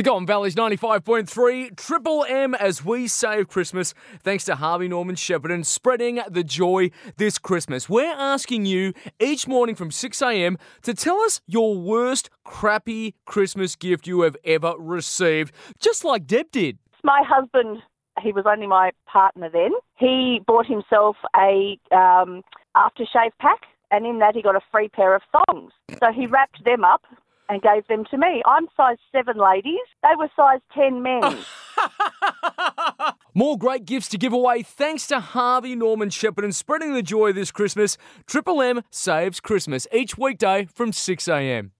The Golden Valley's 95.3 Triple M as we save Christmas. Thanks to Harvey Norman Shepparton spreading the joy this Christmas. We're asking you each morning from 6 a.m. to tell us your worst crappy Christmas gift you have ever received, just like Deb did. My husband, he was only my partner then, he bought himself a aftershave pack, and in that he got a free pair of thongs. So he wrapped them up and gave them to me. I'm size 7 ladies. They were size 10 men. More great gifts to give away thanks to Harvey Norman Shepparton spreading the joy this Christmas. Triple M saves Christmas each weekday from 6 a.m.